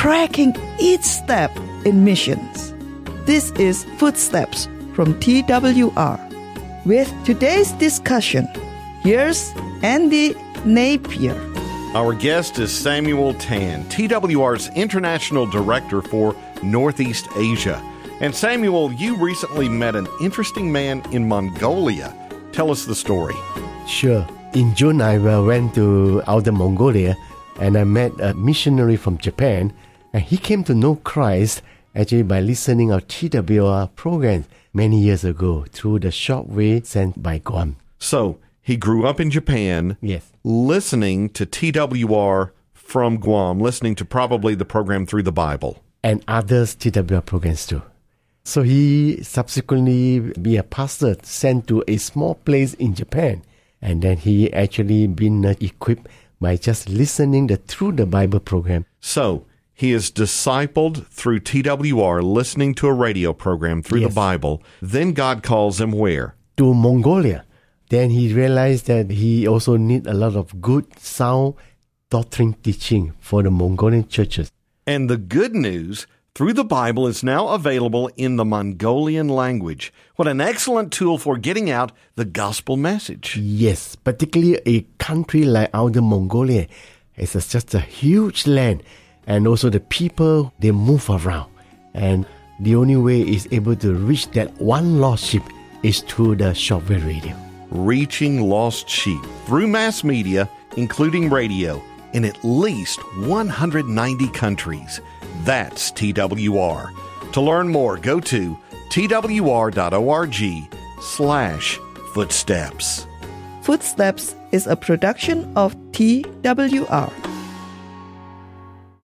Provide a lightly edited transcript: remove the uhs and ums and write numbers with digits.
tracking each step in missions. This is Footsteps from TWR. With today's discussion, here's Andy Napier. Our guest is Samuel Tan, TWR's International Director for Northeast Asia. And Samuel, you recently met an interesting man in Mongolia. Tell us the story. Sure. In June, I went to Outer Mongolia and I met a missionary from Japan. And he came to know Christ actually by listening to our TWR program many years ago through the shortwave sent by Guam. So, he grew up in Japan, yes, listening to TWR from Guam, listening to probably the program Through the Bible. And others TWR programs too. So he subsequently be a pastor sent to a small place in Japan. And then he actually been equipped by just listening the Through the Bible program. So he is discipled through TWR, listening to a radio program through the Bible. Then God calls him where? To Mongolia. Then he realized that he also need a lot of good, sound doctrine teaching for the Mongolian churches. And the good news, Through the Bible is now available in the Mongolian language. What an excellent tool for getting out the gospel message. Yes, particularly a country like Outer Mongolia. It's just a huge land. And also the people, they move around. And the only way is able to reach that one lost sheep is through the shortwave radio. Reaching lost sheep through mass media, including radio, in at least 190 countries. That's TWR. To learn more, go to twr.org/footsteps. Footsteps is a production of TWR.